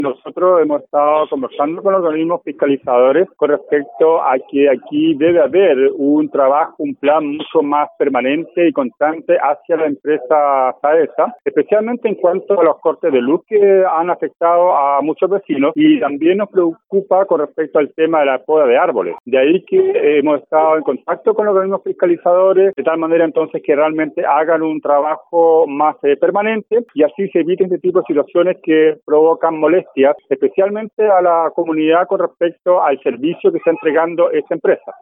Nosotros hemos estado conversando con los organismos fiscalizadores con respecto a que aquí debe haber un trabajo, un plan mucho más permanente y constante hacia la empresa Saesa, especialmente en cuanto a los cortes de luz que han afectado a muchos vecinos, y también nos preocupa con respecto al tema de la poda de árboles. De ahí que hemos estado en contacto con los organismos fiscalizadores, de tal manera entonces que realmente hagan un trabajo más permanente y así se eviten este tipo de situaciones que provocan molestias, especialmente a la comunidad con respecto al servicio que está entregando esta empresa.